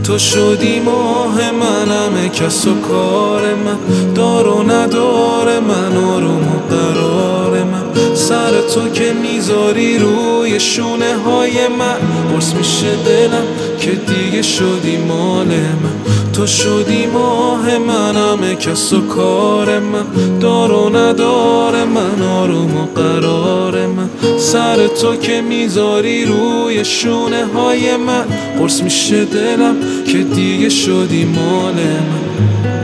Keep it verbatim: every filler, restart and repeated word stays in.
تو شدی ماه من، همه کس و کار من، دار و ندار من، آروم و قرار من. سر تو که میذاری روی شونه های من، قرص میشه دلم که دیگه شدی مال من. تو شدی ماه من، همه کس و کار من، دار و ندار من، آروم و قرار من. سر تو که میذاری روی شونه های من، قرص میشه دلم که دیگه شدی مال من.